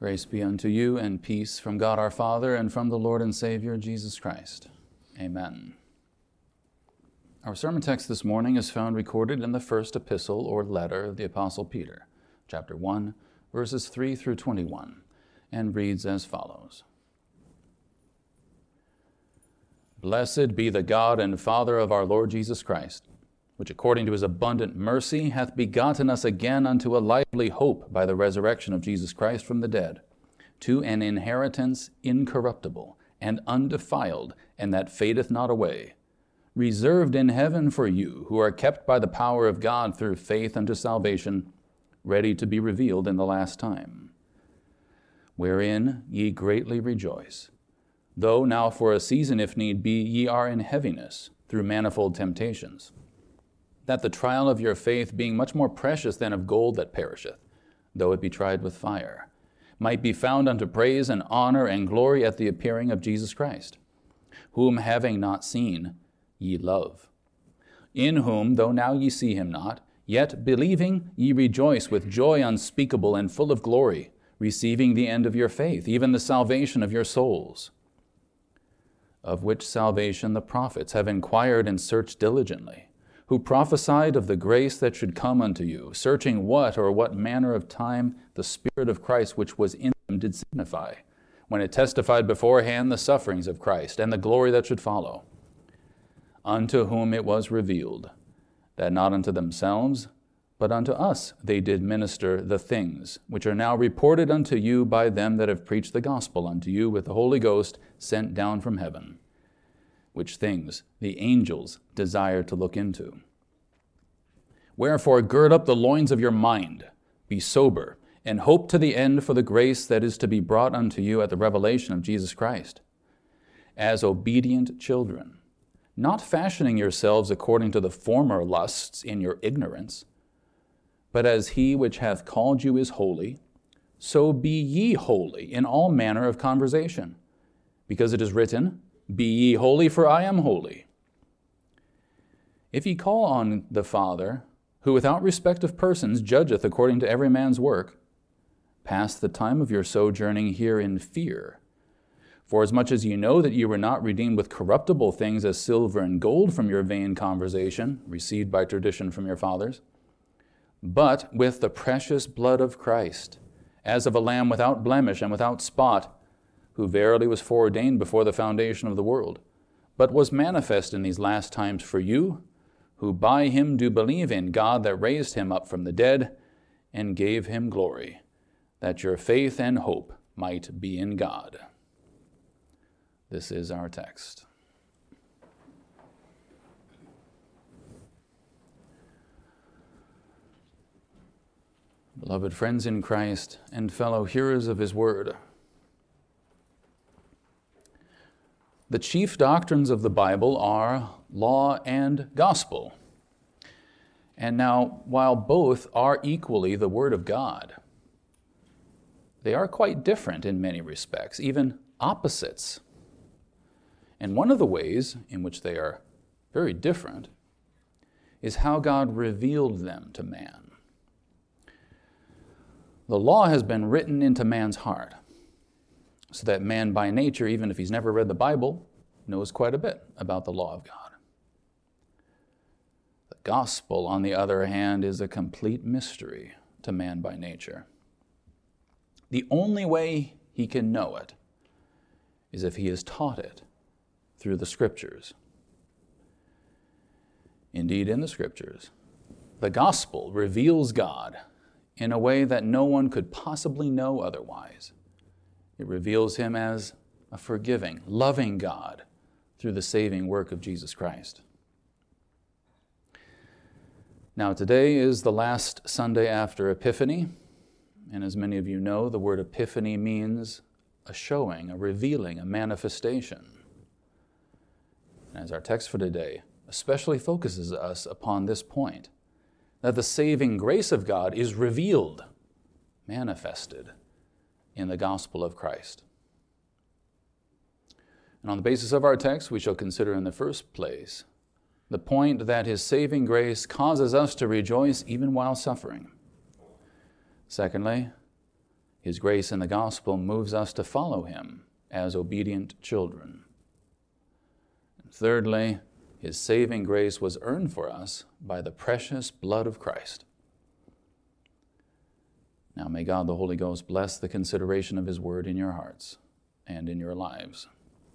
Grace be unto you and peace from God our Father and from the Lord and Savior Jesus Christ. Amen. Our sermon text this morning is found recorded in the first epistle or letter of the Apostle Peter, chapter 1, verses 3 through 21, and reads as follows. Blessed be the God and Father of our Lord Jesus Christ, which according to his abundant mercy hath begotten us again unto a lively hope by the resurrection of Jesus Christ from the dead, to an inheritance incorruptible and undefiled, and that fadeth not away, reserved in heaven for you, who are kept by the power of God through faith unto salvation, ready to be revealed in the last time. Wherein ye greatly rejoice, though now for a season, if need be, ye are in heaviness through manifold temptations, that the trial of your faith, being much more precious than of gold that perisheth, though it be tried with fire, might be found unto praise and honor and glory at the appearing of Jesus Christ, whom having not seen, ye love, in whom, though now ye see him not, yet believing ye rejoice with joy unspeakable and full of glory, receiving the end of your faith, even the salvation of your souls, of which salvation the prophets have inquired and searched diligently, who prophesied of the grace that should come unto you, searching what or what manner of time the Spirit of Christ which was in them did signify, when it testified beforehand the sufferings of Christ and the glory that should follow, unto whom it was revealed, that not unto themselves, but unto us they did minister the things which are now reported unto you by them that have preached the gospel unto you with the Holy Ghost sent down from heaven, which things the angels desire to look into. Wherefore gird up the loins of your mind, be sober, and hope to the end for the grace that is to be brought unto you at the revelation of Jesus Christ, as obedient children, not fashioning yourselves according to the former lusts in your ignorance, but as he which hath called you is holy, so be ye holy in all manner of conversation, because it is written, Be ye holy, for I am holy. If ye call on the Father, who without respect of persons judgeth according to every man's work, pass the time of your sojourning here in fear. Forasmuch as ye know that ye were not redeemed with corruptible things as silver and gold from your vain conversation, received by tradition from your fathers, but with the precious blood of Christ, as of a lamb without blemish and without spot, who verily was foreordained before the foundation of the world, but was manifest in these last times for you, who by him do believe in God that raised him up from the dead and gave him glory, that your faith and hope might be in God. This is our text. Beloved friends in Christ and fellow hearers of his word, the chief doctrines of the Bible are law and gospel. And now, while both are equally the Word of God, they are quite different in many respects, even opposites. And one of the ways in which they are very different is how God revealed them to man. The law has been written into man's heart, so that man by nature, even if he's never read the Bible, knows quite a bit about the law of God. The gospel, on the other hand, is a complete mystery to man by nature. The only way he can know it is if he is taught it through the Scriptures. Indeed, in the Scriptures, the gospel reveals God in a way that no one could possibly know otherwise. It reveals him as a forgiving, loving God through the saving work of Jesus Christ. Now, today is the last Sunday after Epiphany, and as many of you know, the word epiphany means a showing, a revealing, a manifestation. And as our text for today especially focuses us upon this point, that the saving grace of God is revealed, manifested in the gospel of Christ. And on the basis of our text, we shall consider in the first place the point that his saving grace causes us to rejoice even while suffering. Secondly, His grace in the gospel moves us to follow him as obedient children. And thirdly, his saving grace was earned for us by the precious blood of Christ. Now may God the Holy Ghost bless the consideration of his word in your hearts and in your lives.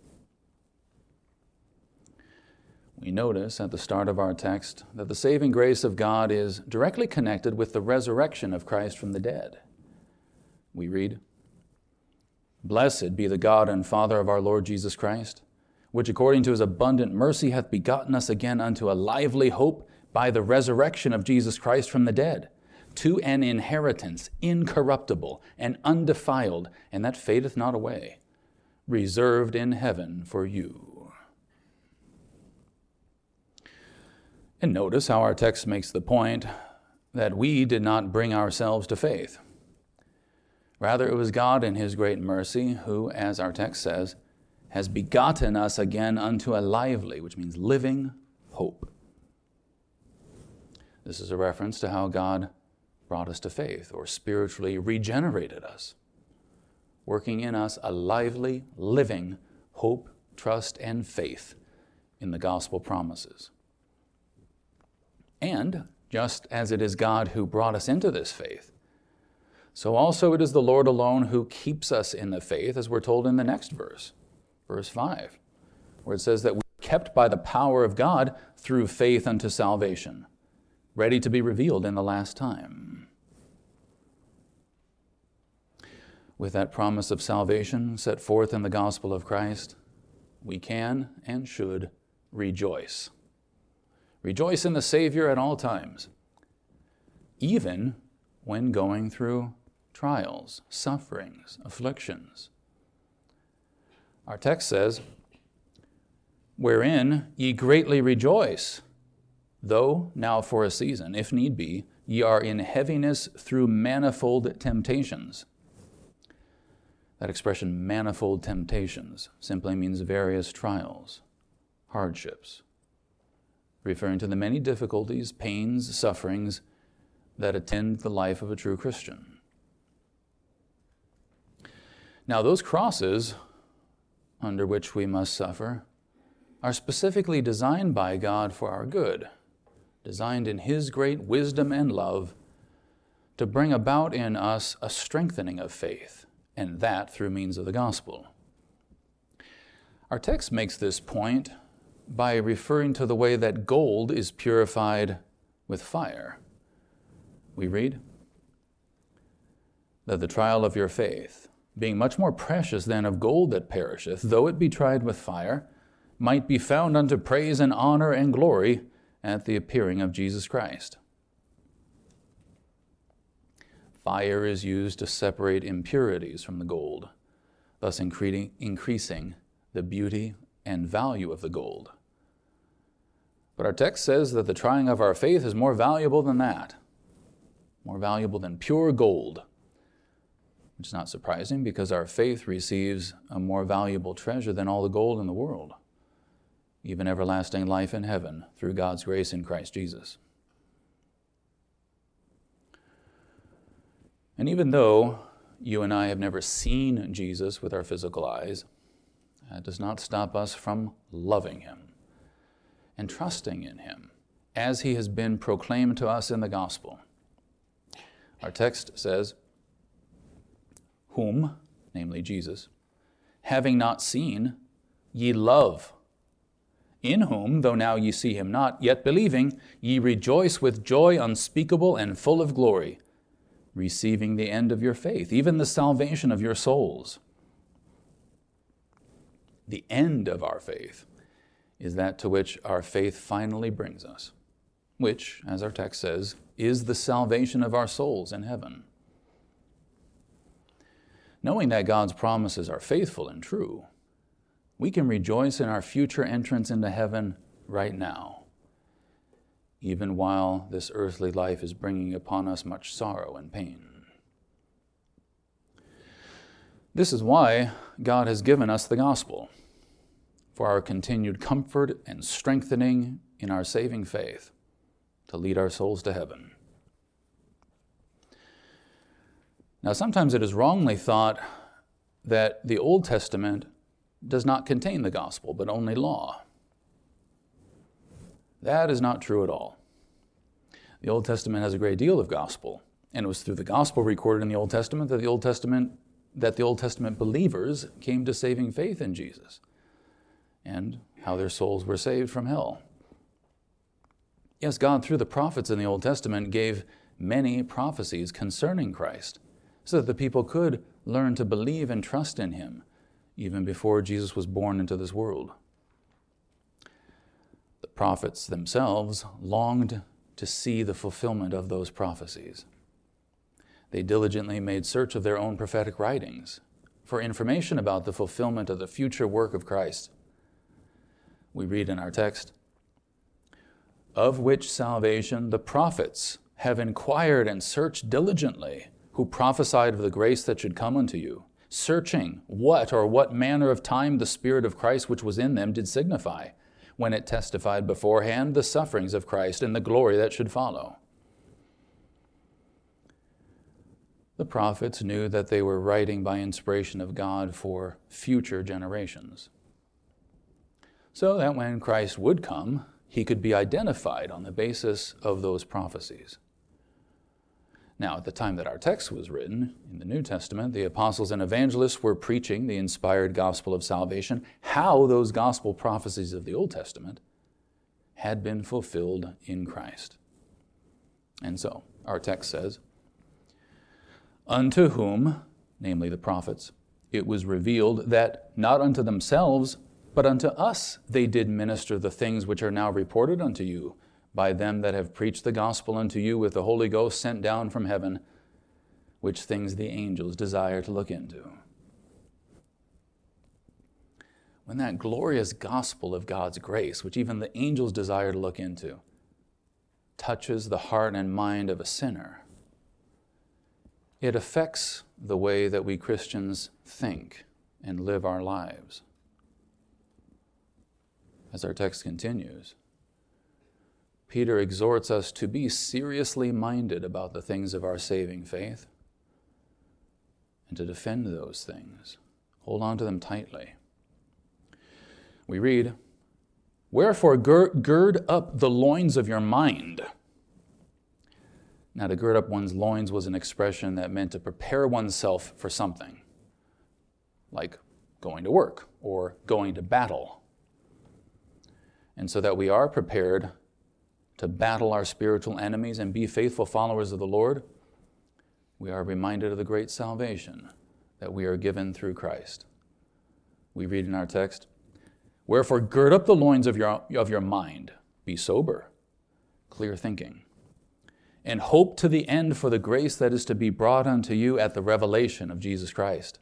We notice at the start of our text that the saving grace of God is directly connected with the resurrection of Christ from the dead. We read, "Blessed be the God and Father of our Lord Jesus Christ, which according to his abundant mercy hath begotten us again unto a lively hope by the resurrection of Jesus Christ from the dead, to an inheritance incorruptible and undefiled, and that fadeth not away, reserved in heaven for you." And notice how our text makes the point that we did not bring ourselves to faith. Rather, it was God in his great mercy who, as our text says, has begotten us again unto a lively, which means living, hope. This is a reference to how God brought us to faith, or spiritually regenerated us, working in us a lively, living hope, trust, and faith in the gospel promises. And just as it is God who brought us into this faith, so also it is the Lord alone who keeps us in the faith, as we're told in the next verse, verse 5, where it says that we are kept by the power of God through faith unto salvation, ready to be revealed in the last time. With that promise of salvation set forth in the gospel of Christ, we can and should rejoice. Rejoice in the Savior at all times, even when going through trials, sufferings, afflictions. Our text says, "Wherein ye greatly rejoice, though now for a season, if need be, ye are in heaviness through manifold temptations." That expression, manifold temptations, simply means various trials, hardships, referring to the many difficulties, pains, sufferings that attend the life of a true Christian. Now, those crosses under which we must suffer are specifically designed by God for our good, designed in his great wisdom and love to bring about in us a strengthening of faith, and that through means of the gospel. Our text makes this point by referring to the way that gold is purified with fire. We read that the trial of your faith, being much more precious than of gold that perisheth, though it be tried with fire, might be found unto praise and honor and glory at the appearing of Jesus Christ. Fire is used to separate impurities from the gold, thus increasing the beauty and value of the gold. But our text says that the trying of our faith is more valuable than that, more valuable than pure gold, which is not surprising because our faith receives a more valuable treasure than all the gold in the world, even everlasting life in heaven through God's grace in Christ Jesus. And even though you and I have never seen Jesus with our physical eyes, that does not stop us from loving him and trusting in him as he has been proclaimed to us in the gospel. Our text says, "Whom," namely Jesus, "having not seen, ye love, in whom, though now ye see him not, yet believing, ye rejoice with joy unspeakable and full of glory, receiving the end of your faith, even the salvation of your souls." The end of our faith is that to which our faith finally brings us, which, as our text says, is the salvation of our souls in heaven. Knowing that God's promises are faithful and true, we can rejoice in our future entrance into heaven right now, even while this earthly life is bringing upon us much sorrow and pain. This is why God has given us the gospel, for our continued comfort and strengthening in our saving faith, to lead our souls to heaven. Now, sometimes it is wrongly thought that the Old Testament does not contain the gospel, but only law. That is not true at all. The Old Testament has a great deal of gospel, and it was through the gospel recorded in the Old Testament that the Old Testament believers came to saving faith in Jesus, and how their souls were saved from hell. Yes, God, through the prophets in the Old Testament, gave many prophecies concerning Christ, so that the people could learn to believe and trust in him, even before Jesus was born into this world. The prophets themselves longed to see the fulfillment of those prophecies. They diligently made search of their own prophetic writings for information about the fulfillment of the future work of Christ. We read in our text, "Of which salvation the prophets have inquired and searched diligently, who prophesied of the grace that should come unto you, searching what manner of time the Spirit of Christ which was in them did signify, when it testified beforehand the sufferings of Christ and the glory that should follow." The prophets knew that they were writing by inspiration of God for future generations, so that when Christ would come, he could be identified on the basis of those prophecies. Now, at the time that our text was written, in the New Testament, the apostles and evangelists were preaching the inspired gospel of salvation, how those gospel prophecies of the Old Testament had been fulfilled in Christ. And so, our text says, "Unto whom," namely the prophets, "it was revealed that not unto themselves, but unto us they did minister the things which are now reported unto you, by them that have preached the gospel unto you with the Holy Ghost sent down from heaven, which things the angels desire to look into." When that glorious gospel of God's grace, which even the angels desire to look into, touches the heart and mind of a sinner, it affects the way that we Christians think and live our lives. As our text continues, Peter exhorts us to be seriously minded about the things of our saving faith and to defend those things. Hold on to them tightly. We read, "Wherefore gird up the loins of your mind." Now, to gird up one's loins was an expression that meant to prepare oneself for something, like going to work or going to battle. And so that we are prepared to battle our spiritual enemies and be faithful followers of the Lord, we are reminded of the great salvation that we are given through Christ. We read in our text, "Wherefore gird up the loins of your mind, be sober, clear thinking, and hope to the end for the grace that is to be brought unto you at the revelation of Jesus Christ."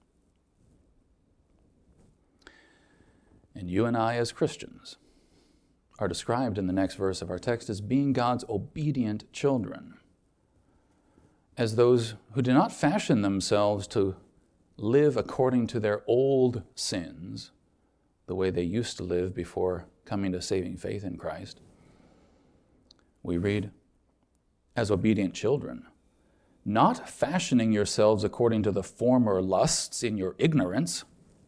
And you and I as Christians are described in the next verse of our text as being God's obedient children, as those who do not fashion themselves to live according to their old sins, the way they used to live before coming to saving faith in Christ. We read, "As obedient children, not fashioning yourselves according to the former lusts in your ignorance."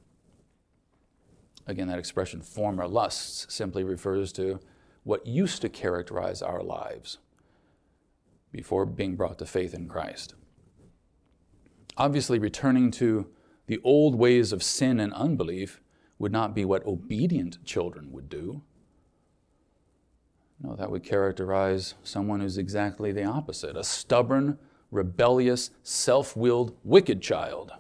Again, that expression, former lusts, simply refers to what used to characterize our lives before being brought to faith in Christ. Obviously, returning to the old ways of sin and unbelief would not be what obedient children would do. No, that would characterize someone who's exactly the opposite, a stubborn, rebellious, self-willed, wicked child.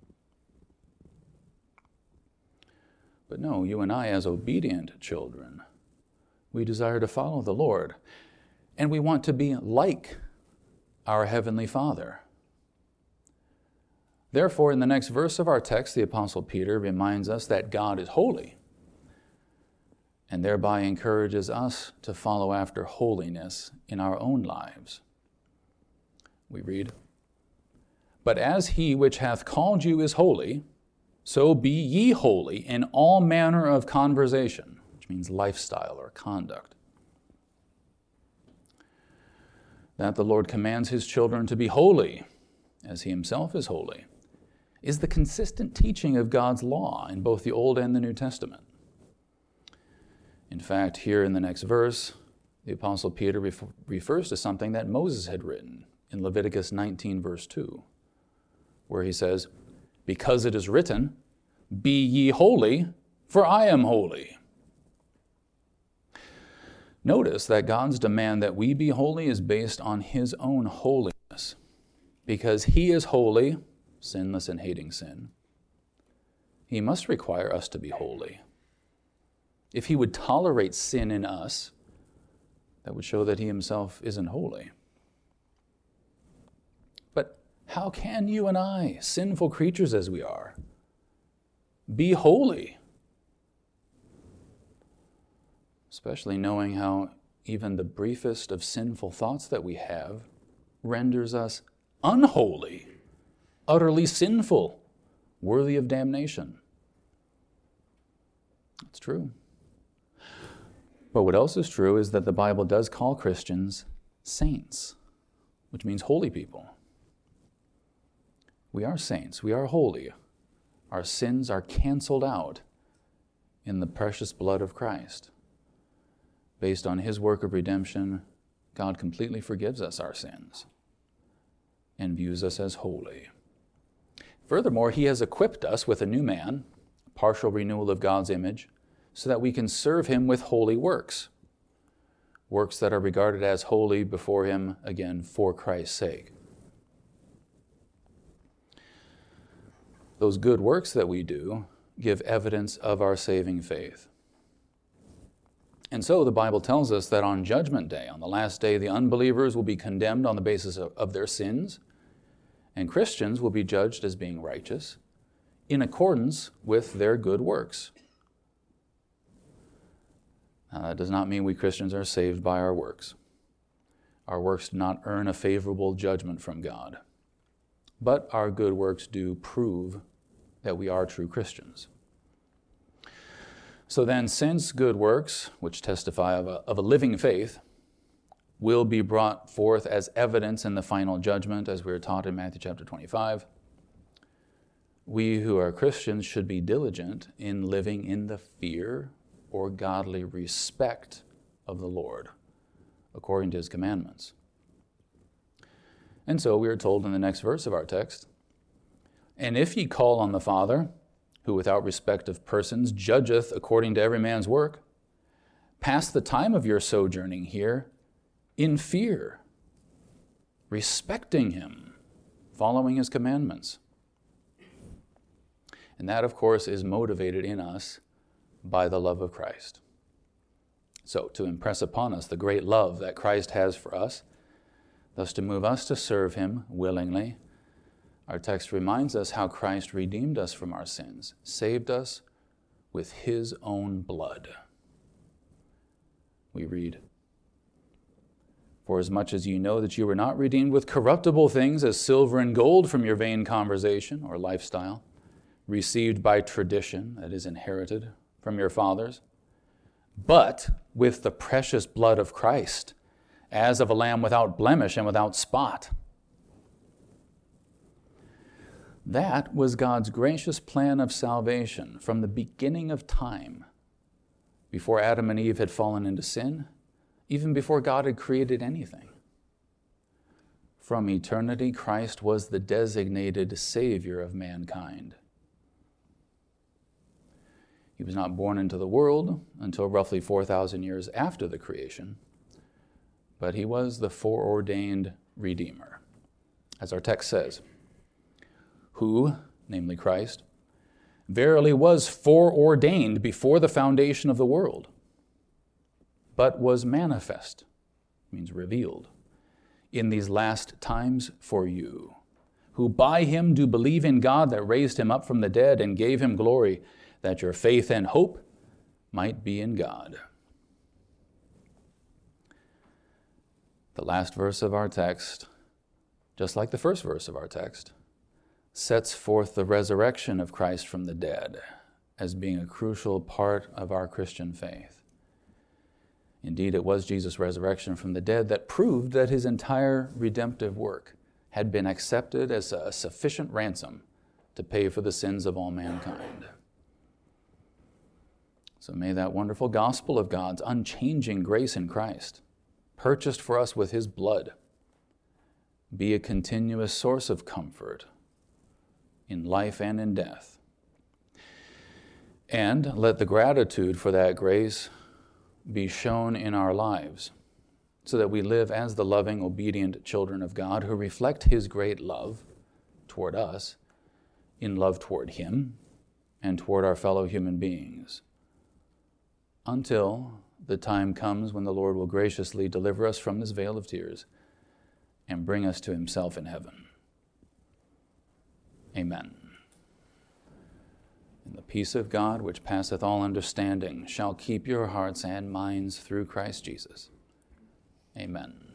But no, you and I, as obedient children, we desire to follow the Lord, and we want to be like our Heavenly Father. Therefore, in the next verse of our text, the Apostle Peter reminds us that God is holy, and thereby encourages us to follow after holiness in our own lives. We read, "But as he which hath called you is holy, so be ye holy in all manner of conversation," which means lifestyle or conduct. That the Lord commands his children to be holy as he himself is holy, is the consistent teaching of God's law in both the Old and the New Testament. In fact, here in the next verse, the Apostle Peter refers to something that Moses had written in Leviticus 19, verse 2, where he says, "Because it is written, 'Be ye holy, for I am holy.'" Notice that God's demand that we be holy is based on his own holiness. Because he is holy, sinless and hating sin, he must require us to be holy. If he would tolerate sin in us, that would show that he himself isn't holy. But how can you and I, sinful creatures as we are, be holy? Especially knowing how even the briefest of sinful thoughts that we have renders us unholy, utterly sinful, worthy of damnation. It's true. But what else is true is that the Bible does call Christians saints, which means holy people. We are saints. We are holy. Our sins are canceled out in the precious blood of Christ. Based on his work of redemption, God completely forgives us our sins and views us as holy. Furthermore, he has equipped us with a new man, a partial renewal of God's image, so that we can serve him with holy works, works that are regarded as holy before him, again, for Christ's sake. Those good works that we do give evidence of our saving faith. And so the Bible tells us that on Judgment Day, on the last day, the unbelievers will be condemned on the basis of their sins, and Christians will be judged as being righteous in accordance with their good works. Now, that does not mean we Christians are saved by our works. Our works do not earn a favorable judgment from God, but our good works do prove that we are true Christians. So then, since good works, which testify of a living faith, will be brought forth as evidence in the final judgment, as we are taught in Matthew chapter 25, we who are Christians should be diligent in living in the fear or godly respect of the Lord, according to his commandments. And so we are told in the next verse of our text, "And if ye call on the Father, who without respect of persons judgeth according to every man's work, pass the time of your sojourning here in fear, respecting him, following his commandments." And that, of course, is motivated in us by the love of Christ. So, to impress upon us the great love that Christ has for us, thus to move us to serve him willingly, our text reminds us how Christ redeemed us from our sins, saved us with his own blood. We read, "For as much as you know that you were not redeemed with corruptible things as silver and gold from your vain conversation or lifestyle, received by tradition, that is inherited from your fathers, but with the precious blood of Christ, as of a lamb without blemish and without spot." That was God's gracious plan of salvation from the beginning of time, before Adam and Eve had fallen into sin, even before God had created anything. From eternity, Christ was the designated Savior of mankind. He was not born into the world until roughly 4,000 years after the creation, but he was the foreordained Redeemer. As our text says, "Who," namely Christ, "verily was foreordained before the foundation of the world, but was manifest," means revealed, "in these last times for you, who by him do believe in God that raised him up from the dead and gave him glory, that your faith and hope might be in God." The last verse of our text, just like the first verse of our text, sets forth the resurrection of Christ from the dead as being a crucial part of our Christian faith. Indeed, it was Jesus' resurrection from the dead that proved that his entire redemptive work had been accepted as a sufficient ransom to pay for the sins of all mankind. So may that wonderful gospel of God's unchanging grace in Christ, purchased for us with his blood, be a continuous source of comfort in life and in death. And let the gratitude for that grace be shown in our lives, so that we live as the loving, obedient children of God who reflect his great love toward us in love toward him and toward our fellow human beings, until the time comes when the Lord will graciously deliver us from this vale of tears and bring us to himself in heaven. Amen. And the peace of God, which passeth all understanding, shall keep your hearts and minds through Christ Jesus. Amen.